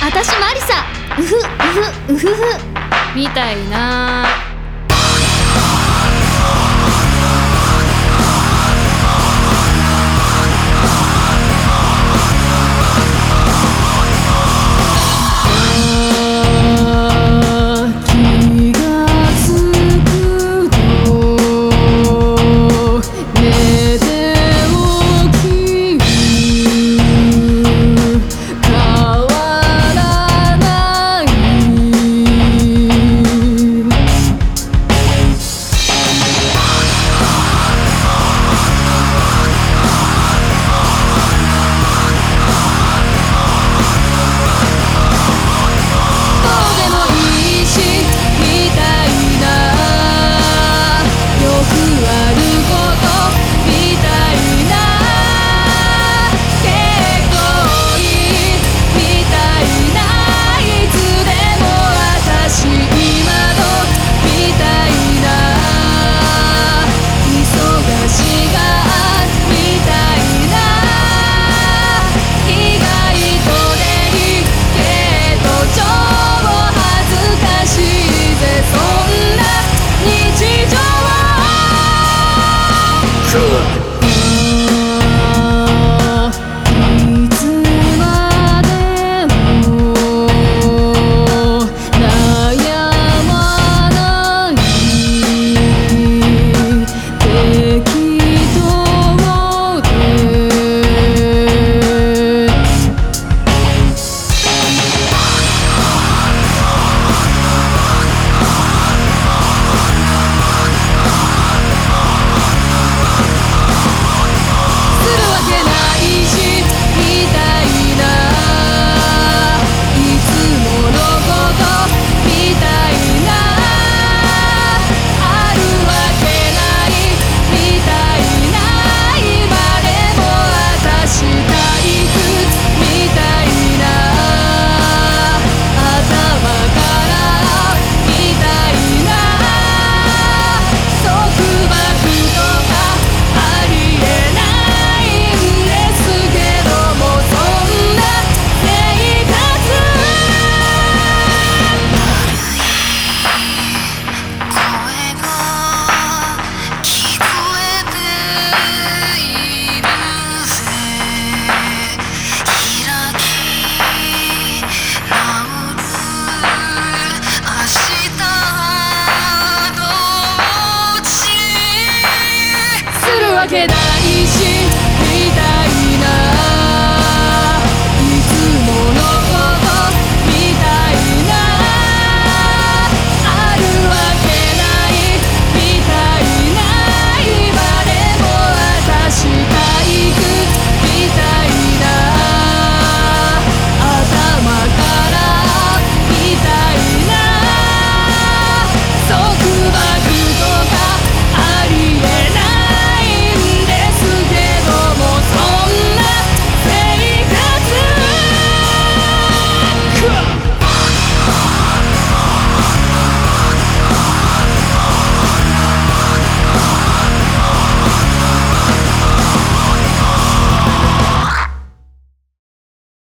私マリサ、うふうふうふふみたいな。 気がつくと寝て起きる変わらないどうでもいいしみたいなよくあることみたいな結構いいみたいないつでも私今のみたいな忙しがみたいな意外とでいいけど超恥ずかしいぜそんな日常いつまでも悩まない適当でするわけないしみたいないつものことみたいなあるわけないみたいな今でも私退屈みたいな頭からみたいな束縛とかありえないんですけどもそんな生活声が聞こえているぜ開き直る明日のうちするわけない